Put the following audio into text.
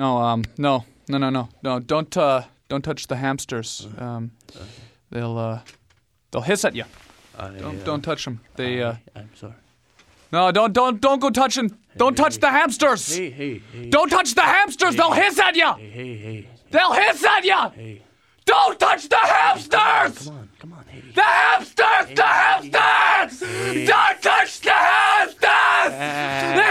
No. Don't touch the hamsters. They'll hiss at you. Don't touch them. I'm sorry. No, don't go touching. Don't touch the hamsters. Hey. Don't touch the hamsters. They'll hiss at you. Hey. They'll hiss at you. Hey. Don't touch the hamsters. Come on, hey. The hamsters. The hamsters. Don't touch the hamsters. The